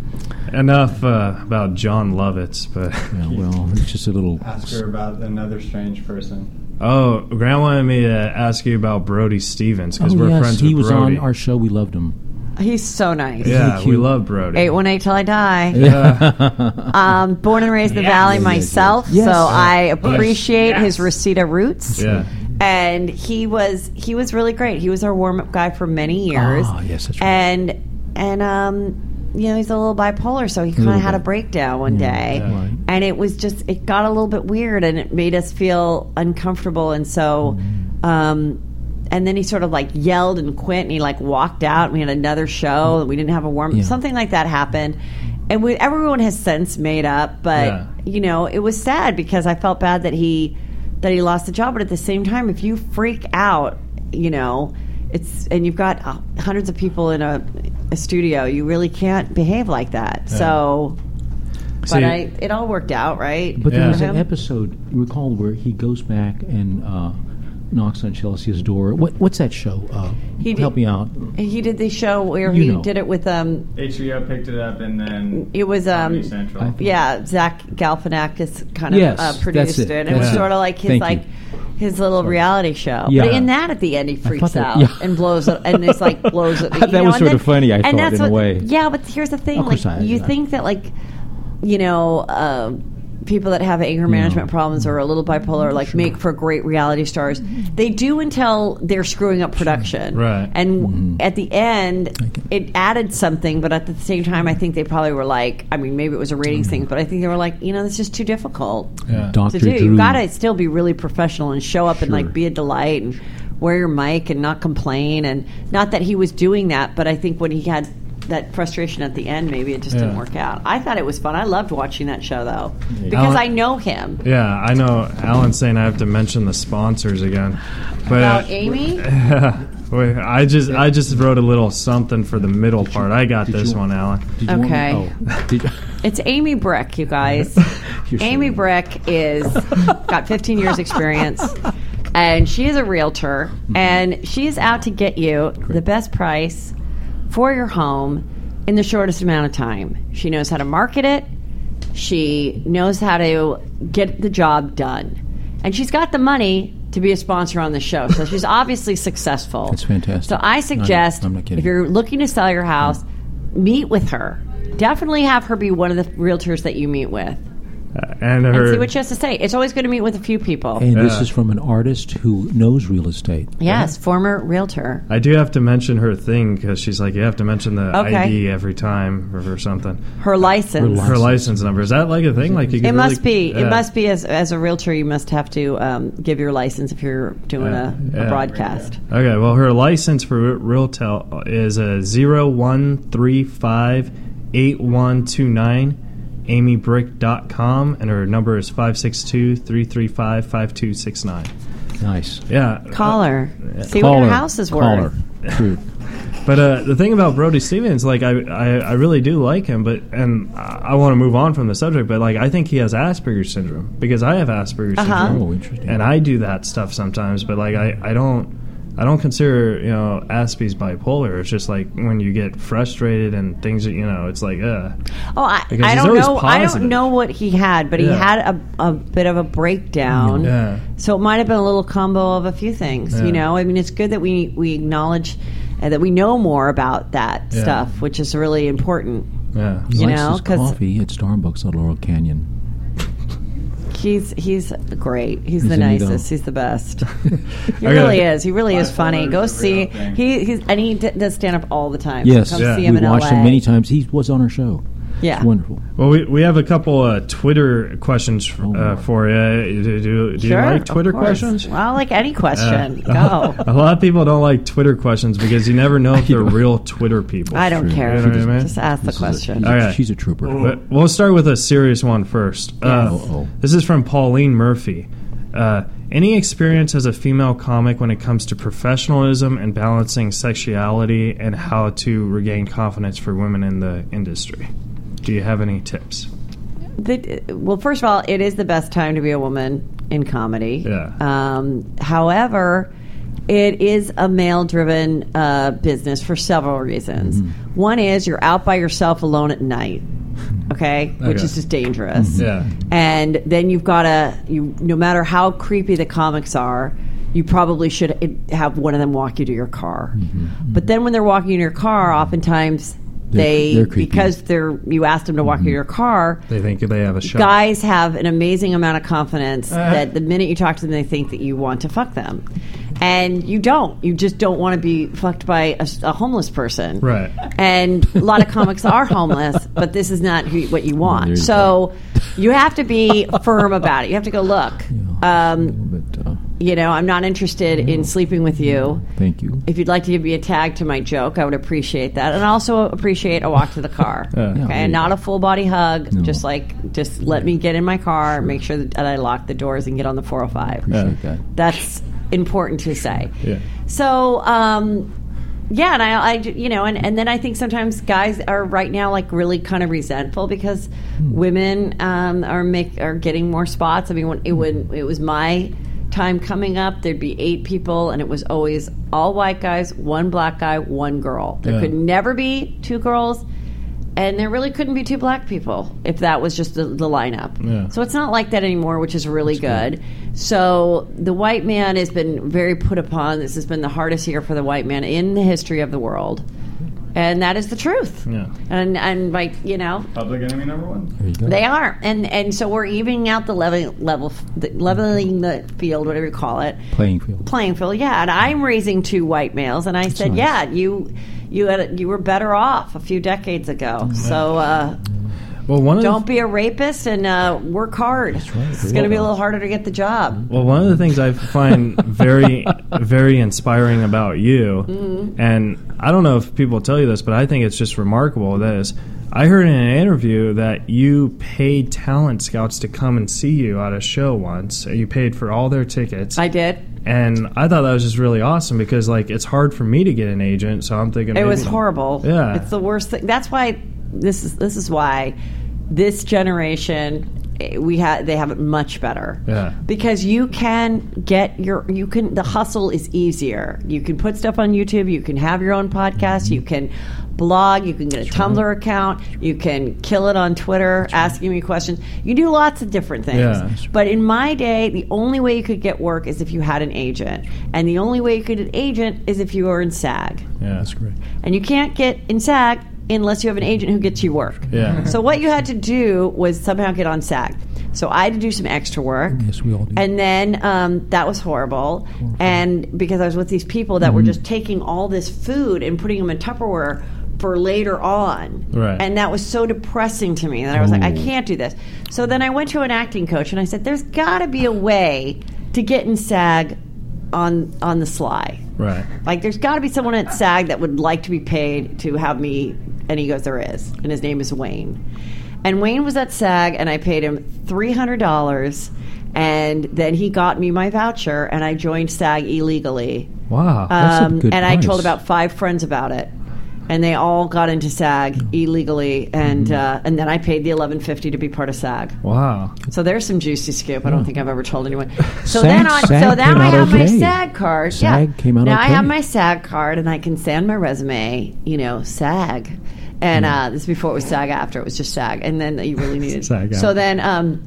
enough uh, about John Lovitz, but Yeah, well, it's just a little. Ask her about another strange person. oh, Grant wanted me to ask you about Brody Stevens because Oh, we're yes, friends he with was Brody. on our show. We loved him. He's so nice. yeah, Cute. we love Brody. eight one eight till I die. Yeah. Um, born and raised in the Valley yes, myself, yes. so Yes. I appreciate his Reseda roots. yeah. And he was he was really great. He was our warm up guy for many years. Ah, yes, that's right. And and um, you know, he's a little bipolar, so he kind of little had a bit. breakdown one day, Yeah. Right. and it was just it got a little bit weird, and it made us feel uncomfortable, and so. Mm-hmm. Um, and then he sort of like yelled and quit, and he like walked out. And we had another show, and we didn't have a warm. Yeah. Something like that happened, and we, everyone has since made up. But Yeah. you know, it was sad because I felt bad that he that he lost the job. But at the same time, if you freak out, you know, it's and you've got uh, hundreds of people in a, a studio, you really can't behave like that. So, but See- I, it all worked out, right? But there Yeah. was an Him? episode, you recall, where he goes back and uh, knocks on Chelsea's door. What, what's that show? Uh, He did- help me out. He did the show where You he know. did it with um. H B O picked it up, and then It was um. Comedy Central. I- Yeah, Zach Galifianakis kind of Yes, uh, that's produced it, it. And it was that's it. sort of like his Thank like you. his little reality show. Yeah. But in that, at the end, he thought freaks that- out yeah. and blows it, and it's like blows it. I thought you that know, was and sort then- of funny, I and thought, that's in a what- way. Yeah, but here's the thing: Of like course I- you yeah. think that like you know. Uh, People that have anger management problems or a little bipolar, like make for great reality stars. They do until they're screwing up production, Right. And Mm-hmm. at the end, it added something. But at the same time, I think they probably were like, I mean, maybe it was a ratings thing, but I think they were like, you know, this is just too difficult Yeah. Doctor to do. Drew. You got to still be really professional and show up and Sure. like be a delight and wear your mic and not complain. And not that he was doing that, but I think when he had that frustration at the end, maybe it just didn't Yeah. work out. I thought it was fun. I loved watching that show though because Alan- I know him. Yeah, I know. Alan's saying I have to mention the sponsors again, but About uh, Amy, wait, I just I just wrote a little something for the middle part. I got did this you- one, Alan. Did you want- Okay. oh, did you- it's Amy Brick, you guys. You're Amy silly. Brick is got fifteen years experience, and she is a realtor, and she is out to get you the best price for your home in the shortest amount of time. She knows how to market it. She knows how to get the job done, and she's got the money to be a sponsor on the show. So she's obviously successful. That's fantastic. So I suggest I'm not kidding. if you're looking to sell your house, meet with her. Definitely have her be one of the realtors that you meet with. And And her see what she has to say. It's always good to meet with a few people. And this Yeah. is from an artist who knows real estate. Yes, former realtor. I do have to mention her thing because she's like, you have to mention the Okay. I D every time or, or something. Her license. Her license number, is that like a thing? Like you It can must really- be. yeah. It must be as as a realtor. You must have to um, give your license if you're doing Yeah. a, a Yeah. broadcast. Okay, well, her license for Realtel is a zero one three five eight one two nine. amy brick dot com, and her number is five six two, three three five, five two six nine. Nice. Yeah. Call her. See Call what her her. house is Call worth. her. True. But uh, the thing about Brody Stevens, like I, I, I really do like him, but and I, I want to move on from the subject, but like I think he has Asperger's syndrome because I have Asperger's Uh-huh. syndrome, Oh, interesting. and I do that stuff sometimes. But like I, I don't, I don't consider you know Aspie's bipolar. It's just like when you get frustrated and things that you know, it's like uh. Oh, I, Because I he's don't always know. I positive. don't know what he had, but he Yeah. had a, a bit of a breakdown. Yeah. So it might have been a little combo of a few things. Yeah. You know, I mean, it's good that we we acknowledge uh, that we know more about that Yeah. stuff, which is really important. Yeah. He You likes know, his 'cause- coffee at Starbucks at Laurel Canyon. He's he's great. He's the Isn't he, though? nicest. He's the best. He Okay. really is. He really is Bipolar funny. is Go a see real thing. he he's and he d- does stand up all the time. Yes, so come Yeah. see him we in watched L A. him many times. He was on our show. Yeah. It's wonderful. Well, we, we have a couple uh, Twitter questions uh, Lord. for you. Do, do, do Sure, you like of Twitter course. questions? Well, like any question. Uh, Go. A lot of people don't like Twitter questions because you never know if they're real Twitter people. I don't True. care. You know what I mean? Just ask the This is a- question. she's, a, Okay. she's a trooper. But we'll start with a serious one first. Uh, Uh-oh. this is from Pauline Murphy. Uh, any experience as a female comic when it comes to professionalism and balancing sexuality and how to regain confidence for women in the industry? Do you have any tips? The, well, first of all, it is the best time to be a woman in comedy. Yeah. Um, however, it is a male-driven uh, business for several reasons. Mm-hmm. One is you're out by yourself alone at night, okay, which Okay. is just dangerous. Yeah. And then you've got to, you no matter how creepy the comics are, you probably should have one of them walk you to your car. Mm-hmm. But then when they're walking in your car, oftentimes They're- they, they're creepy. because they're you asked them to walk you to your car, They think they have a shot. guys have an amazing amount of confidence that the minute you talk to them, they think that you want to fuck them. And you don't. You just don't want to be fucked by a, a homeless person. Right. And a lot of comics are homeless, but this is not who, what you there want. you So you have to be firm about it. You have to go, look, um, But, uh, you know, I'm not interested in sleeping with you. thank you. If you'd like to give me a tag to my joke, I would appreciate that, and also appreciate a walk to the car. Yeah. Okay, Yeah, and not a full body hug. No. Just like, just let me get in my car, make sure that I lock the doors, and get on the four oh five. Appreciate that. That's important to say. Yeah. So, um, yeah, and I, I, you know, and, and then I think sometimes guys are right now like really kind of resentful because women um, are make are getting more spots. I mean, when it when it was my time coming up, there'd be eight people, and it was always all white guys, one black guy, one girl. There Yeah. could never be two girls, and there really couldn't be two black people if that was just the, the lineup. Yeah. So it's not like that anymore, which is really good. So the white man has been very put upon. This has been the hardest year for the white man in the history of the world. And that is the truth. Yeah. And and like, you know, Public enemy number one. There you go. they are. And and so we're evening out the level level the, leveling the field, whatever you call it. Playing field. Playing field, yeah. And I'm raising two white males, and I said, nice. yeah, you you had a, you were better off a few decades ago. So uh, Well, one of the don't be a rapist and uh, work hard. right. It's going to be a little harder to get the job. Well, one of the things I find very, very inspiring about you, Mm-hmm. and I don't know if people tell you this, but I think it's just remarkable. That is, I heard in an interview that you paid talent scouts to come and see you at a show once. You paid for all their tickets. I did. And I thought that was just really awesome because, like, it's hard for me to get an agent, so I'm thinking It maybe- was horrible. Yeah. It's the worst thing. That's why this is this is why this generation eh, we have they have it much better. Yeah. Because you can get your you can the hustle is easier. You can put stuff on YouTube, you can have your own podcast, you can blog, you can get a Tumblr account, you can kill it on Twitter asking me questions. You do lots of different things. Yeah. But in my day, the only way you could get work is if you had an agent. And the only way you could get an agent is if you were in SAG. Yeah. That's great. And you can't get in SAG unless you have an agent who gets you work. Yeah. So what you had to do was somehow get on SAG. So I had to do some extra work. Yes, we all do. And then um, that was horrible. And because I was with these people that were Mm-hmm. just taking all this food and putting them in Tupperware for later on. Right. And that was so depressing to me that I was like, I Oh. can't do this. So then I went to an acting coach and I said, there's got to be a way to get in SAG on on the sly. Right. Like, there's got to be someone at SAG that would like to be paid to have me. And he goes, there is. And his name is Wayne. And Wayne was at SAG, and I paid him three hundred dollars. And then he got me my voucher, and I joined SAG illegally. Wow. That's a Um, good and I price. told about five friends about it. And they all got into SAG illegally. And uh, and then I paid the eleven fifty to be part of SAG. Wow. So there's some juicy scoop. I don't think I've ever told anyone. So SAG- then on, SAG so now came I out have my okay. SAG card. SAG yeah. came out now I okay. have my SAG card, and I can send my resume. You know, SAG. And uh, this is before it was SAG. After it was just SAG. And then you really needed. SAG So out. then. Um,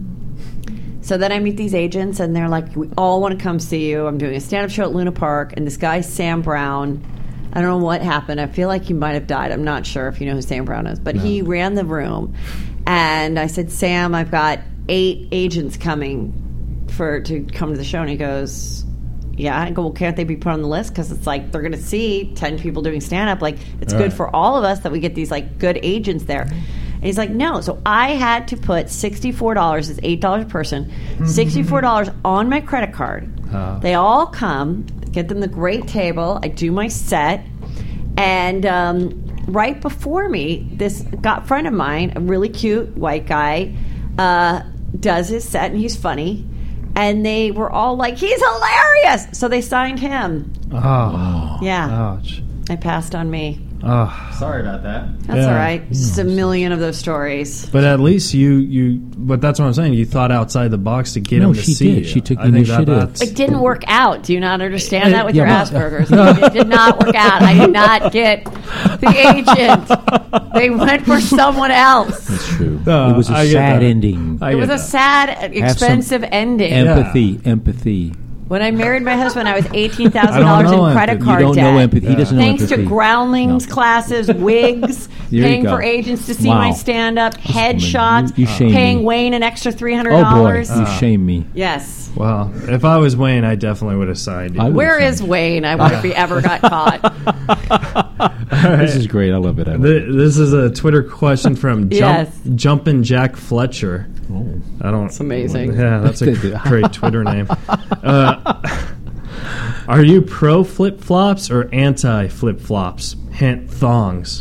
So then I meet these agents, and they're like, we all want to come see you. I'm doing a stand-up show at Luna Park, and this guy, Sam Brown, I don't know what happened. I feel like he might have died. I'm not sure if you know who Sam Brown is. But he ran the room, and I said, Sam, I've got eight agents coming for to come to the show. And he goes, yeah. I go, well, can't they be put on the list? Because it's like they're going to see ten people doing stand-up. Like, it's Right. good for all of us that we get these, like, good agents there. And he's like, no. So I had to put sixty-four dollars, it's eight dollars a person, sixty-four dollars on my credit card. Uh. They all come, get them the great table. I do my set. And um, right before me, this got friend of mine, a really cute white guy, uh, does his set, and he's funny. and they were all like, "He's hilarious!" So they signed him. Oh, Yeah, ouch. they passed on me. Oh. Sorry about that. That's Yeah. all right. Just a million of those stories. But at least you, you, but that's what I'm saying. You thought outside the box to get No, him to she see did. you. She took I think that- initiative. that's- It didn't work out. Do you not understand that with Yeah, your but- Asperger's? It did not work out. I did not get the agent. They went for someone else. That's true. No, it was a I get sad that. ending. I It was get a that. sad, some expensive ending. empathy, empathy. When I married my husband, I was eighteen thousand I dollars don't know in credit empathy. You card don't debt. know empathy. He doesn't know Thanks empathy. to groundlings No. classes, wigs, There you paying go. for agents to see Wow. my stand-up, headshots, You- you shame paying me. Wayne an extra three hundred Oh boy, dollars. you shame me. Yes. Well, if I was Wayne, I definitely would have signed you. I would. Where Sorry. is Wayne? I wonder if he ever got caught. This is great. I love it. I love it. Th- This is a Twitter question from Jump, Yes. Jumpin' Jack Fletcher. Oh. I don't. It's amazing. Yeah, that's a great Twitter name. Uh, are you pro flip flops or anti flip flops? Hint: thongs.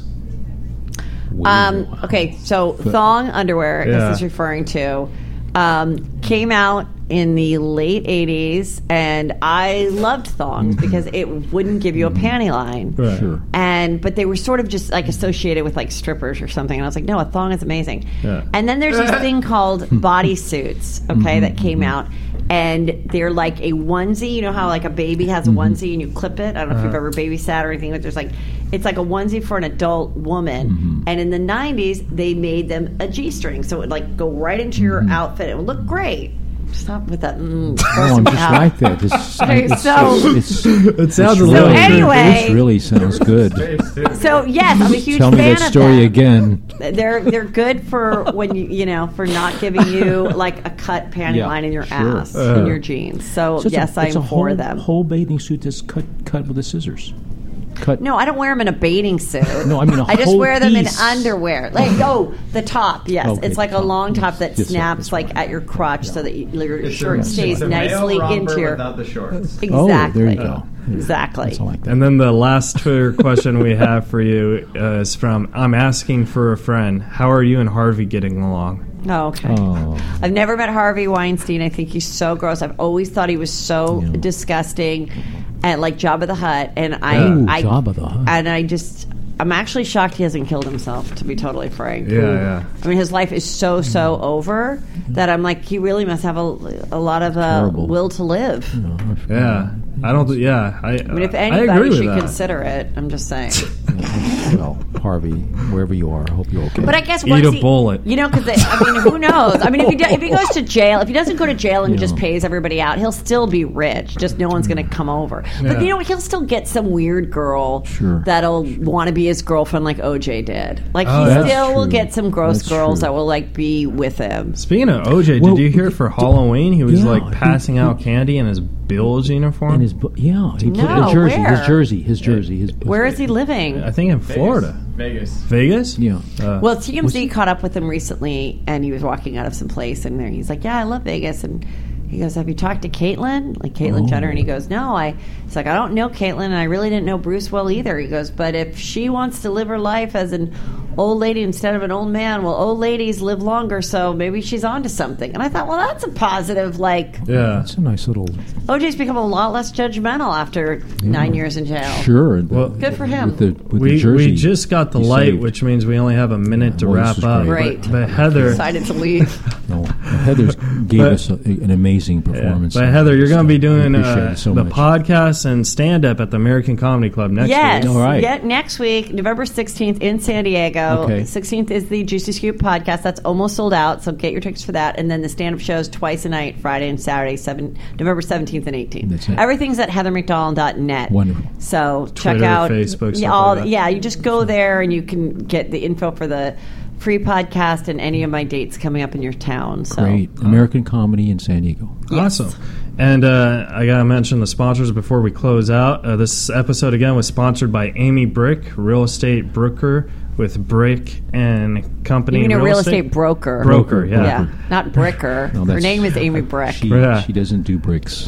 Um, okay, so thong underwear, Yeah. this is referring to, um, came out in the late eighties, and I loved thongs because it wouldn't give you a panty line. Right. Sure. And but they were sort of just like associated with like strippers or something, and I was like, no, a thong is amazing. Yeah. And then there's this thing called bodysuits, okay, that came out, and they're like a onesie. You know how like a baby has a onesie and you clip it. I don't know if you've ever babysat or anything, but there's like it's like a onesie for an adult woman. And in the nineties, they made them a G-string, so it would like go right into your outfit. It would look great. Stop with that. Mm, Oh, I'm just out. like that. This, Okay, it's, so- it's, It sounds a it's little. really- anyway- this really sounds good. So yes, I'm a huge Tell me fan that of story them. again. They're they're good for when you you know for not giving you like a cut panty Yeah, line in your sure. ass Uh. in your jeans. So, So it's yes, a, it's I'm a for whole, them. Whole bathing suit that's cut cut with the scissors. Cut. No, I don't wear them in a bathing suit. No, I mean a I just whole wear them piece. in underwear. Like oh, the top. Yes, Okay, it's like a top. long top that Yes, snaps that's like fine. at your crotch so that you, your It's shirt a- stays it's a nicely male romper into your. without the shorts. Exactly. Oh, there you go. Exactly. That's all I like that. And then the last Twitter question we have for you uh, is from I'm asking for a friend. How are you and Harvey getting along? Oh, okay. Oh. I've never met Harvey Weinstein. I think he's so gross. I've always thought he was so Yeah. disgusting, and like Jabba the Hutt. And I, Ooh, I Jabba the Hutt. and I just, I'm actually shocked he hasn't killed himself. To be totally frank. Yeah, yeah. I mean, his life is so so over that I'm like, he really must have a, a lot of uh, Terrible. will to live. Yeah. I don't. th- Yeah. I. I mean, if I anybody agree with should that. consider it, I'm just saying. Well, Harvey, wherever you are, I hope you're okay. But I guess Eat once a he, bullet. You know, because I mean, who knows? I mean, if he do, if he goes to jail, if he doesn't go to jail and Yeah. just pays everybody out, he'll still be rich. Just no one's going to come over. Yeah. But you know, he'll still get some weird girl Sure. that'll want to be his girlfriend, like O J did. Like Oh, he that's still will true. get some gross That's girls true. that will like be with him. Speaking of O J, Well, did you hear for Halloween he was yeah, like he- passing he- out candy in his Bills uniform? in his bu- yeah, he put No, the jersey, where? his jersey, his jersey, his. Where is he living? I think in Florida. Vegas. Vegas? Yeah. Uh, Well, T M Z caught up with him recently, and he was walking out of some place, and there he's like, "Yeah, I love Vegas." And he goes, "Have you talked to Caitlyn, like Caitlyn Oh. Jenner?" And he goes, "No, I." He's like, "I don't know Caitlyn, and I really didn't know Bruce well either." He goes, "But if she wants to live her life as an old lady instead of an old man, well, old ladies live longer, so maybe she's onto something." And I thought, well, that's a positive. Like, yeah. That's a nice little. O J's become a lot less judgmental after nine years in jail. Sure. and the- Well, Good for him. With the, with the We, jersey, we just got the he light, saved. which means we only have a minute to Well, wrap this is up. great. But, but Heather, Decided to leave. No, Heather gave But- us a, an amazing yeah, performance. but Heather, you're going to be We doing appreciate uh, it so the much. podcast and stand up at the American Comedy Club next Yes. week. All right. Yeah, next week, November sixteenth in San Diego. Okay. sixteenth is the Juicy Scoop podcast. That's almost sold out, so get your tickets for that. And then the stand-up shows twice a night, Friday and Saturday, seven, November seventeenth and eighteenth. That's it. Everything's at heather mcdonald dot net. Wonderful. So check Twitter, out Facebook, yeah, stuff all, like that. yeah, you just go there and you can get the info for the free podcast and any of my dates coming up in your town. So Great. American comedy in San Diego. Awesome. And uh, I got to mention the sponsors before we close out. Uh, this episode, again, was sponsored by Amy Brick, real estate broker with Brick and Company. you mean a real estate broker. Broker, yeah. Yeah, not bricker. No, Her that's- name is Amy Brick. She, Yeah. she doesn't do bricks.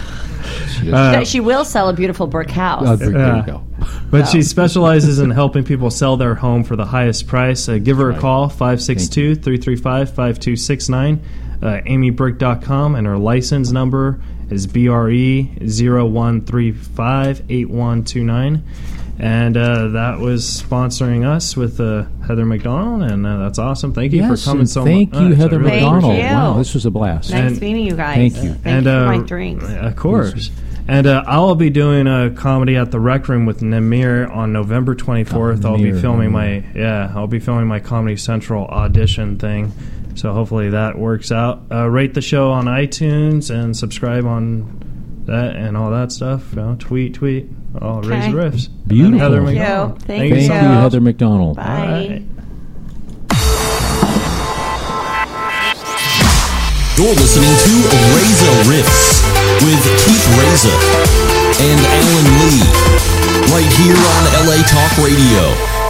She doesn't. Uh, she will sell a beautiful brick house. Oh, there yeah. you go. But she specializes in helping people sell their home for the highest price. Uh, give her a Right. call, five six two, three three five, five two six nine. uh, amy brick dot com, and her license number is B R E zero one three five eight one two nine. And uh, that was sponsoring us with uh, Heather McDonald, and uh, that's awesome. Thank you yes, for coming and so thank much. you, Heather Thank McDonald. you. Wow, this was a blast. Nice And- meeting you guys. Thank you. Thank and you for uh, my drinks. Of course. And uh, I'll be doing a comedy at the Rec Room with Namir on November twenty-fourth. Oh, I'll be Namir, filming Namir. my yeah, I'll be filming my Comedy Central audition thing. So hopefully that works out. Uh, rate the show on iTunes and subscribe on that and all that stuff. You know, tweet, tweet. All Okay. Razor Riffs. Beautiful. And Heather Thank you. McDonald. Thank Thank you, so. Heather McDonald. Bye. All right. You're listening to Razor Riffs with Keith Reza and Alan Lee, right here on L A Talk Radio.